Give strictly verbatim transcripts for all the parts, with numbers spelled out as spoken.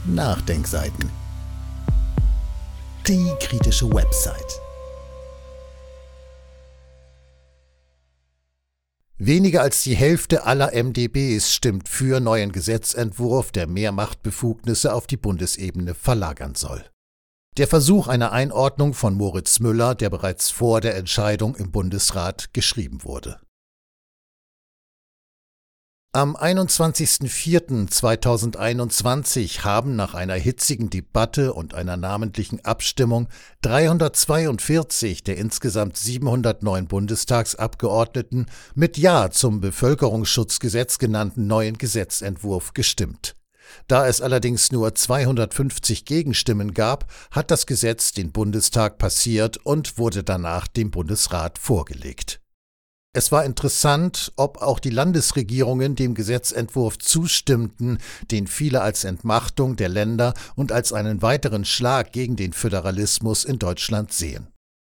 Nachdenkseiten. Die kritische Website. Weniger als die Hälfte aller M d Bs stimmt für neuen Gesetzentwurf, der mehr Machtbefugnisse auf die Bundesebene verlagern soll. Der Versuch einer Einordnung von Moritz Müller, der bereits vor der Entscheidung im Bundesrat geschrieben wurde. Am einundzwanzigsten vierten zweitausendeinundzwanzig haben nach einer hitzigen Debatte und einer namentlichen Abstimmung dreihundertzweiundvierzig der insgesamt siebenhundertneun Bundestagsabgeordneten mit Ja zum Bevölkerungsschutzgesetz genannten neuen Gesetzentwurf gestimmt. Da es allerdings nur zweihundertfünfzig Gegenstimmen gab, hat das Gesetz den Bundestag passiert und wurde danach dem Bundesrat vorgelegt. Es war interessant, ob auch die Landesregierungen dem Gesetzentwurf zustimmten, den viele als Entmachtung der Länder und als einen weiteren Schlag gegen den Föderalismus in Deutschland sehen.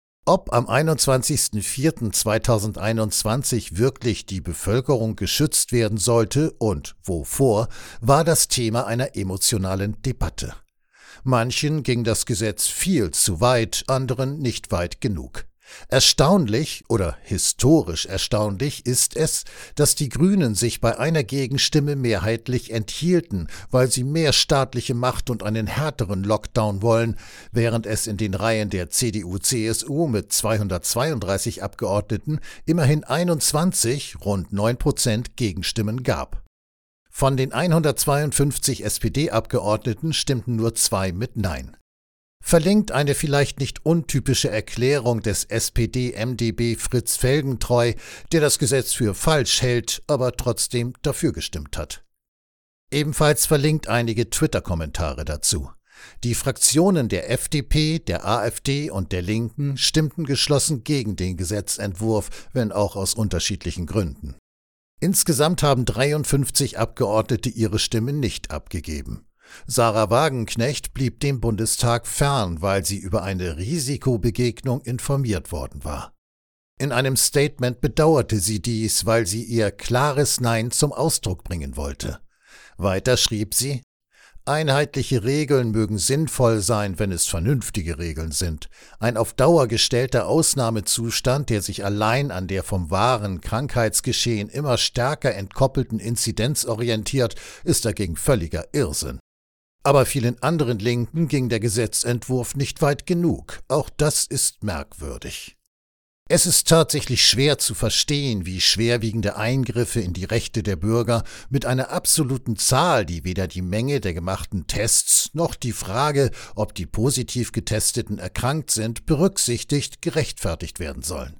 Ob am einundzwanzigsten vierten zweitausendeinundzwanzig wirklich die Bevölkerung geschützt werden sollte und wovor, war das Thema einer emotionalen Debatte. Manchen ging das Gesetz viel zu weit, anderen nicht weit genug. Erstaunlich oder historisch erstaunlich ist es, dass die Grünen sich bei einer Gegenstimme mehrheitlich enthielten, weil sie mehr staatliche Macht und einen härteren Lockdown wollen, während es in den Reihen der C D U C S U mit zweihundertzweiunddreißig Abgeordneten immerhin einundzwanzig, rund neun Prozent Gegenstimmen gab. Von den hundertzweiundfünfzig S P D-Abgeordneten stimmten nur zwei mit Nein. Verlinkt eine vielleicht nicht untypische Erklärung des S P D-M d B Fritz Felgentreu, der das Gesetz für falsch hält, aber trotzdem dafür gestimmt hat. Ebenfalls verlinkt einige Twitter-Kommentare dazu. Die Fraktionen der F D P, der AfD und der Linken stimmten geschlossen gegen den Gesetzentwurf, wenn auch aus unterschiedlichen Gründen. Insgesamt haben dreiundfünfzig Abgeordnete ihre Stimme nicht abgegeben. Sarah Wagenknecht blieb dem Bundestag fern, weil sie über eine Risikobegegnung informiert worden war. In einem Statement bedauerte sie dies, weil sie ihr klares Nein zum Ausdruck bringen wollte. Weiter schrieb sie: Einheitliche Regeln mögen sinnvoll sein, wenn es vernünftige Regeln sind. Ein auf Dauer gestellter Ausnahmezustand, der sich allein an der vom wahren Krankheitsgeschehen immer stärker entkoppelten Inzidenz orientiert, ist dagegen völliger Irrsinn. Aber vielen anderen Linken ging der Gesetzentwurf nicht weit genug. Auch das ist merkwürdig. Es ist tatsächlich schwer zu verstehen, wie schwerwiegende Eingriffe in die Rechte der Bürger mit einer absoluten Zahl, die weder die Menge der gemachten Tests noch die Frage, ob die positiv Getesteten erkrankt sind, berücksichtigt, gerechtfertigt werden sollen.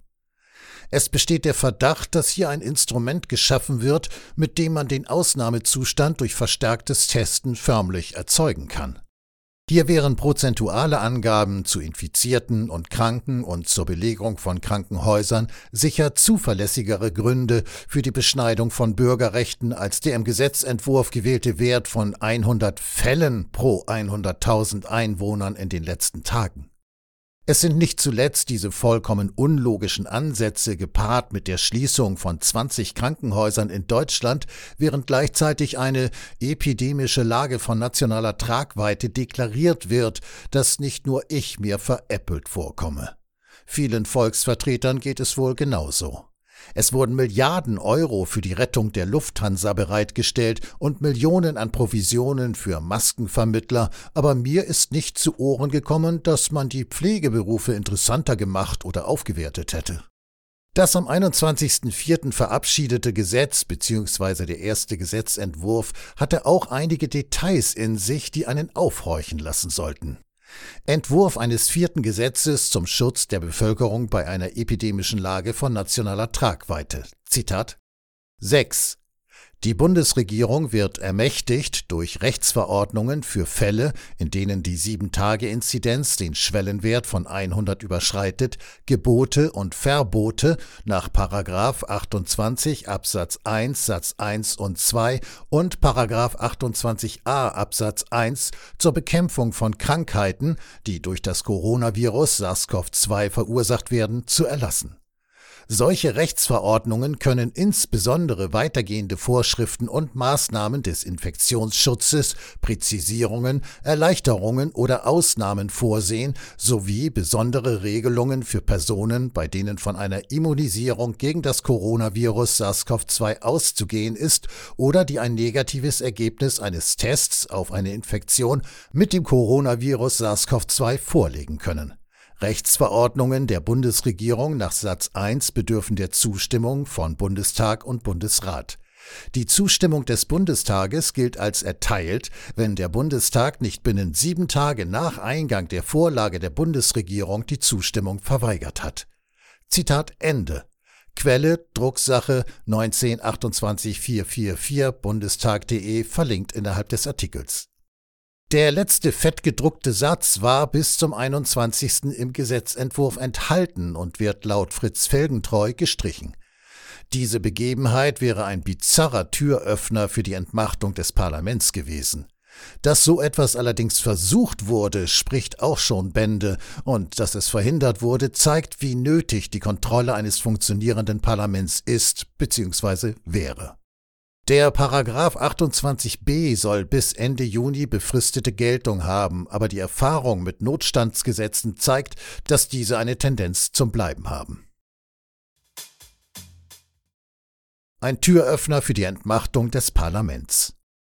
Es besteht der Verdacht, dass hier ein Instrument geschaffen wird, mit dem man den Ausnahmezustand durch verstärktes Testen förmlich erzeugen kann. Hier wären prozentuale Angaben zu Infizierten und Kranken und zur Belegung von Krankenhäusern sicher zuverlässigere Gründe für die Beschneidung von Bürgerrechten als der im Gesetzentwurf gewählte Wert von hundert Fällen pro hunderttausend Einwohnern in den letzten Tagen. Es sind nicht zuletzt diese vollkommen unlogischen Ansätze gepaart mit der Schließung von zwanzig Krankenhäusern in Deutschland, während gleichzeitig eine epidemische Lage von nationaler Tragweite deklariert wird, dass nicht nur ich mir veräppelt vorkomme. Vielen Volksvertretern geht es wohl genauso. Es wurden Milliarden Euro für die Rettung der Lufthansa bereitgestellt und Millionen an Provisionen für Maskenvermittler, aber mir ist nicht zu Ohren gekommen, dass man die Pflegeberufe interessanter gemacht oder aufgewertet hätte. Das am einundzwanzigsten vierten verabschiedete Gesetz bzw. der erste Gesetzentwurf hatte auch einige Details in sich, die einen aufhorchen lassen sollten. Entwurf eines vierten Gesetzes zum Schutz der Bevölkerung bei einer epidemischen Lage von nationaler Tragweite. Zitat: sechs. Die Bundesregierung wird ermächtigt, durch Rechtsverordnungen für Fälle, in denen die sieben-Tage-Inzidenz den Schwellenwert von hundert überschreitet, Gebote und Verbote nach Paragraph achtundzwanzig Absatz eins Satz eins und zwei und Paragraph achtundzwanzig a Absatz eins zur Bekämpfung von Krankheiten, die durch das Coronavirus SARS-C o V zwei verursacht werden, zu erlassen. Solche Rechtsverordnungen können insbesondere weitergehende Vorschriften und Maßnahmen des Infektionsschutzes, Präzisierungen, Erleichterungen oder Ausnahmen vorsehen sowie besondere Regelungen für Personen, bei denen von einer Immunisierung gegen das Coronavirus SARS-C o V zwei auszugehen ist oder die ein negatives Ergebnis eines Tests auf eine Infektion mit dem Coronavirus SARS-C o V zwei vorlegen können. Rechtsverordnungen der Bundesregierung nach Satz eins bedürfen der Zustimmung von Bundestag und Bundesrat. Die Zustimmung des Bundestages gilt als erteilt, wenn der Bundestag nicht binnen sieben Tage nach Eingang der Vorlage der Bundesregierung die Zustimmung verweigert hat. Zitat Ende. Quelle Drucksache neunzehn achtundzwanzig vierhundertvierundvierzig bundestag punkt de verlinkt innerhalb des Artikels. Der letzte fettgedruckte Satz war bis zum einundzwanzigsten im Gesetzentwurf enthalten und wird laut Fritz Felgentreu gestrichen. Diese Begebenheit wäre ein bizarrer Türöffner für die Entmachtung des Parlaments gewesen. Dass so etwas allerdings versucht wurde, spricht auch schon Bände, und dass es verhindert wurde, zeigt, wie nötig die Kontrolle eines funktionierenden Parlaments ist bzw. wäre. Der Paragraph achtundzwanzig b soll bis Ende Juni befristete Geltung haben, aber die Erfahrung mit Notstandsgesetzen zeigt, dass diese eine Tendenz zum Bleiben haben. Ein Türöffner für die Entmachtung des Parlaments.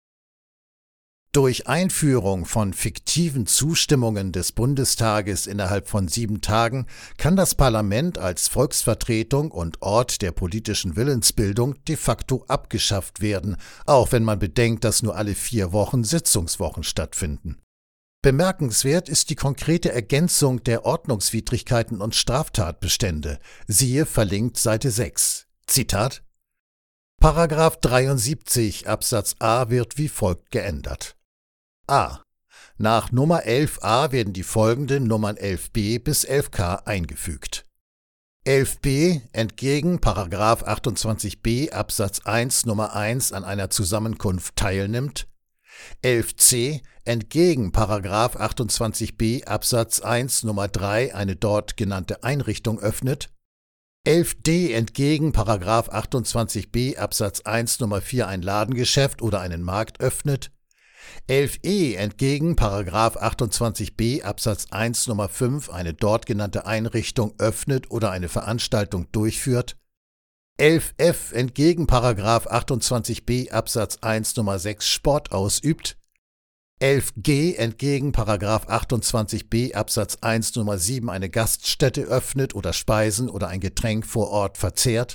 Durch Einführung von fiktiven Zustimmungen des Bundestages innerhalb von sieben Tagen kann das Parlament als Volksvertretung und Ort der politischen Willensbildung de facto abgeschafft werden, auch wenn man bedenkt, dass nur alle vier Wochen Sitzungswochen stattfinden. Bemerkenswert ist die konkrete Ergänzung der Ordnungswidrigkeiten und Straftatbestände. Siehe verlinkt Seite sechs. Zitat: Paragraph dreiundsiebzig Absatz a wird wie folgt geändert. A. Nach Nummer elf a werden die folgenden Nummern elf b bis elf k eingefügt. elf b entgegen Paragraph achtundzwanzig b Absatz eins Nummer eins an einer Zusammenkunft teilnimmt. elf c entgegen Paragraph achtundzwanzig b Absatz eins Nummer drei eine dort genannte Einrichtung öffnet. elf d entgegen Paragraph achtundzwanzig b Absatz eins Nummer vier ein Ladengeschäft oder einen Markt öffnet. elf e entgegen Paragraph achtundzwanzig b Absatz eins Nummer fünf eine dort genannte Einrichtung öffnet oder eine Veranstaltung durchführt. elf f entgegen Paragraph achtundzwanzig b Absatz eins Nummer sechs Sport ausübt. elf g entgegen Paragraph achtundzwanzig b Absatz eins Nummer sieben eine Gaststätte öffnet oder Speisen oder ein Getränk vor Ort verzehrt.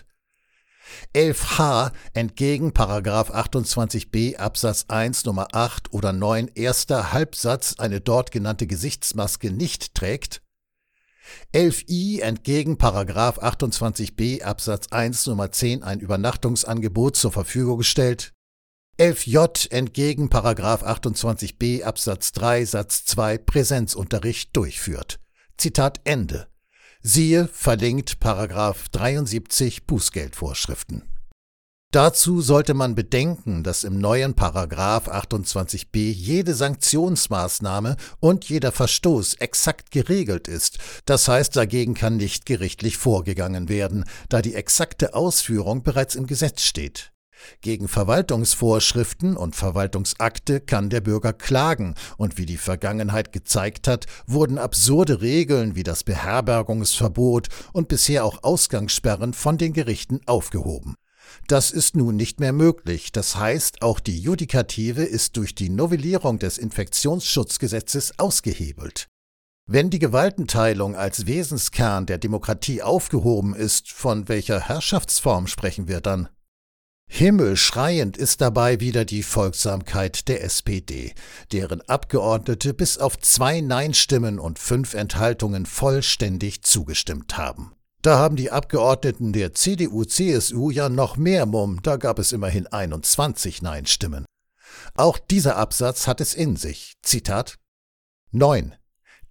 elf h entgegen Paragraph achtundzwanzig b Absatz eins Nummer acht oder neun erster Halbsatz eine dort genannte Gesichtsmaske nicht trägt. elf i entgegen Paragraph achtundzwanzig b Absatz eins Nummer zehn ein Übernachtungsangebot zur Verfügung stellt. elf j entgegen Paragraph achtundzwanzig b Absatz drei Satz zwei Präsenzunterricht durchführt. Zitat Ende. Siehe verlinkt Paragraph dreiundsiebzig Bußgeldvorschriften. Dazu sollte man bedenken, dass im neuen Paragraph achtundzwanzig b jede Sanktionsmaßnahme und jeder Verstoß exakt geregelt ist. Das heißt, dagegen kann nicht gerichtlich vorgegangen werden, da die exakte Ausführung bereits im Gesetz steht. Gegen Verwaltungsvorschriften und Verwaltungsakte kann der Bürger klagen, und wie die Vergangenheit gezeigt hat, wurden absurde Regeln wie das Beherbergungsverbot und bisher auch Ausgangssperren von den Gerichten aufgehoben. Das ist nun nicht mehr möglich, das heißt, auch die Judikative ist durch die Novellierung des Infektionsschutzgesetzes ausgehebelt. Wenn die Gewaltenteilung als Wesenskern der Demokratie aufgehoben ist, von welcher Herrschaftsform sprechen wir dann? Himmelschreiend ist dabei wieder die Folgsamkeit der S P D, deren Abgeordnete bis auf zwei Nein-Stimmen und fünf Enthaltungen vollständig zugestimmt haben. Da haben die Abgeordneten der C D U C S U ja noch mehr Mumm, da gab es immerhin einundzwanzig Nein-Stimmen. Auch dieser Absatz hat es in sich. Zitat: neun.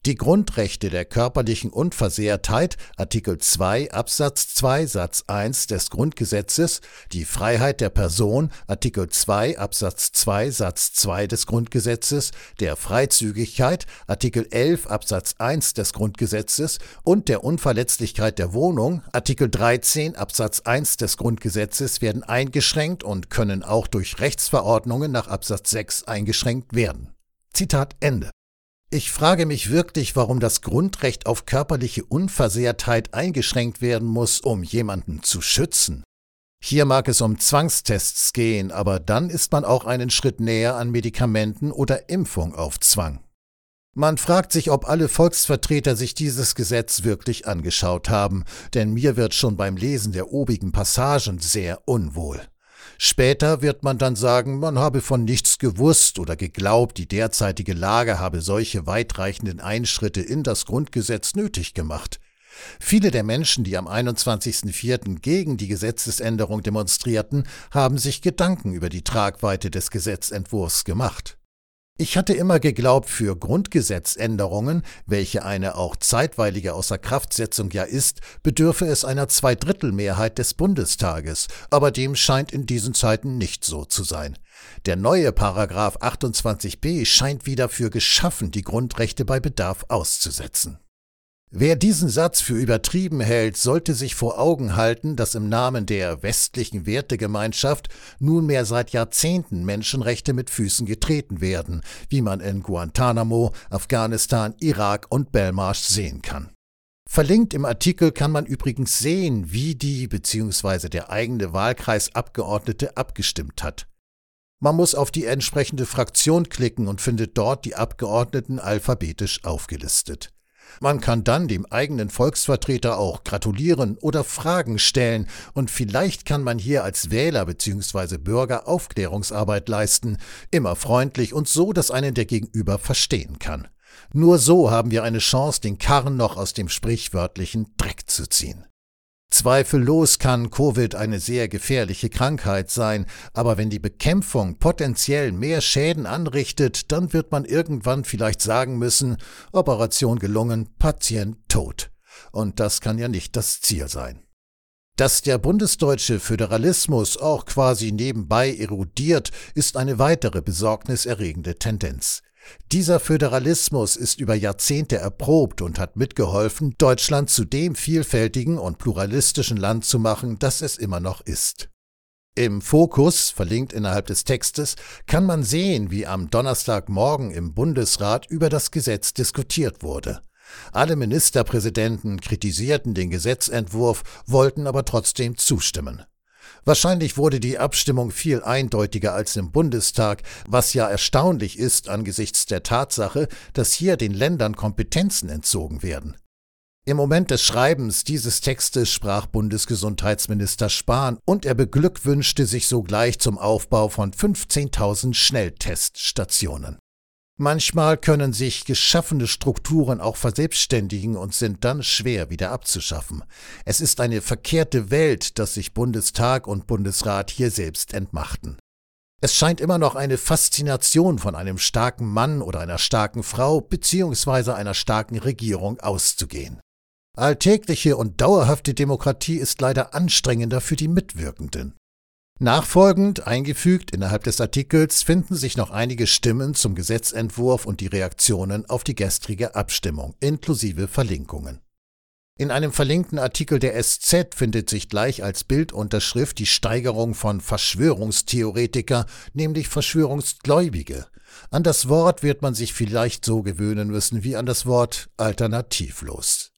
Die Grundrechte der körperlichen Unversehrtheit, Artikel zwei Absatz zwei Satz eins des Grundgesetzes, die Freiheit der Person, Artikel zwei Absatz zwei Satz zwei des Grundgesetzes, der Freizügigkeit, Artikel elf Absatz eins des Grundgesetzes und der Unverletzlichkeit der Wohnung, Artikel dreizehn Absatz eins des Grundgesetzes werden eingeschränkt und können auch durch Rechtsverordnungen nach Absatz sechs eingeschränkt werden. Zitat Ende. Ich frage mich wirklich, warum das Grundrecht auf körperliche Unversehrtheit eingeschränkt werden muss, um jemanden zu schützen. Hier mag es um Zwangstests gehen, aber dann ist man auch einen Schritt näher an Medikamenten oder Impfung auf Zwang. Man fragt sich, ob alle Volksvertreter sich dieses Gesetz wirklich angeschaut haben, denn mir wird schon beim Lesen der obigen Passagen sehr unwohl. Später wird man dann sagen, man habe von nichts gewusst oder geglaubt, die derzeitige Lage habe solche weitreichenden Einschritte in das Grundgesetz nötig gemacht. Viele der Menschen, die am einundzwanzigsten vierten gegen die Gesetzesänderung demonstrierten, haben sich Gedanken über die Tragweite des Gesetzentwurfs gemacht. Ich hatte immer geglaubt, für Grundgesetzänderungen, welche eine auch zeitweilige Außerkraftsetzung ja ist, bedürfe es einer Zweidrittelmehrheit des Bundestages, aber dem scheint in diesen Zeiten nicht so zu sein. Der neue Paragraph achtundzwanzig b scheint wie dafür geschaffen, die Grundrechte bei Bedarf auszusetzen. Wer diesen Satz für übertrieben hält, sollte sich vor Augen halten, dass im Namen der westlichen Wertegemeinschaft nunmehr seit Jahrzehnten Menschenrechte mit Füßen getreten werden, wie man in Guantanamo, Afghanistan, Irak und Belmarsh sehen kann. Verlinkt im Artikel kann man übrigens sehen, wie die bzw. der eigene Wahlkreisabgeordnete abgestimmt hat. Man muss auf die entsprechende Fraktion klicken und findet dort die Abgeordneten alphabetisch aufgelistet. Man kann dann dem eigenen Volksvertreter auch gratulieren oder Fragen stellen und vielleicht kann man hier als Wähler bzw. Bürger Aufklärungsarbeit leisten, immer freundlich und so, dass einen der Gegenüber verstehen kann. Nur so haben wir eine Chance, den Karren noch aus dem sprichwörtlichen Dreck zu ziehen. Zweifellos kann Covid eine sehr gefährliche Krankheit sein, aber wenn die Bekämpfung potenziell mehr Schäden anrichtet, dann wird man irgendwann vielleicht sagen müssen, Operation gelungen, Patient tot. Und das kann ja nicht das Ziel sein. Dass der bundesdeutsche Föderalismus auch quasi nebenbei erodiert, ist eine weitere besorgniserregende Tendenz. Dieser Föderalismus ist über Jahrzehnte erprobt und hat mitgeholfen, Deutschland zu dem vielfältigen und pluralistischen Land zu machen, das es immer noch ist. Im Fokus, verlinkt innerhalb des Textes, kann man sehen, wie am Donnerstagmorgen im Bundesrat über das Gesetz diskutiert wurde. Alle Ministerpräsidenten kritisierten den Gesetzentwurf, wollten aber trotzdem zustimmen. Wahrscheinlich wurde die Abstimmung viel eindeutiger als im Bundestag, was ja erstaunlich ist angesichts der Tatsache, dass hier den Ländern Kompetenzen entzogen werden. Im Moment des Schreibens dieses Textes sprach Bundesgesundheitsminister Spahn und er beglückwünschte sich sogleich zum Aufbau von fünfzehntausend Schnellteststationen. Manchmal können sich geschaffene Strukturen auch verselbstständigen und sind dann schwer wieder abzuschaffen. Es ist eine verkehrte Welt, dass sich Bundestag und Bundesrat hier selbst entmachten. Es scheint immer noch eine Faszination von einem starken Mann oder einer starken Frau bzw. einer starken Regierung auszugehen. Alltägliche und dauerhafte Demokratie ist leider anstrengender für die Mitwirkenden. Nachfolgend, eingefügt innerhalb des Artikels, finden sich noch einige Stimmen zum Gesetzentwurf und die Reaktionen auf die gestrige Abstimmung, inklusive Verlinkungen. In einem verlinkten Artikel der S Z findet sich gleich als Bildunterschrift die Steigerung von Verschwörungstheoretiker, nämlich Verschwörungsgläubige. An das Wort wird man sich vielleicht so gewöhnen müssen wie an das Wort alternativlos.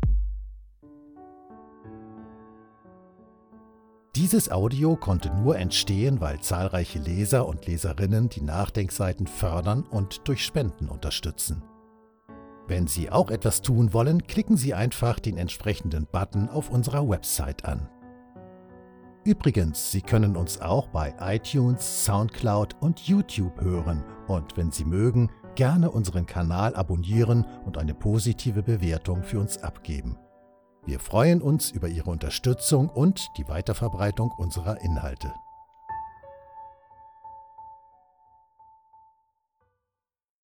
Dieses Audio konnte nur entstehen, weil zahlreiche Leser und Leserinnen die Nachdenkseiten fördern und durch Spenden unterstützen. Wenn Sie auch etwas tun wollen, klicken Sie einfach den entsprechenden Button auf unserer Website an. Übrigens, Sie können uns auch bei iTunes, Soundcloud und YouTube hören und wenn Sie mögen, gerne unseren Kanal abonnieren und eine positive Bewertung für uns abgeben. Wir freuen uns über Ihre Unterstützung und die Weiterverbreitung unserer Inhalte.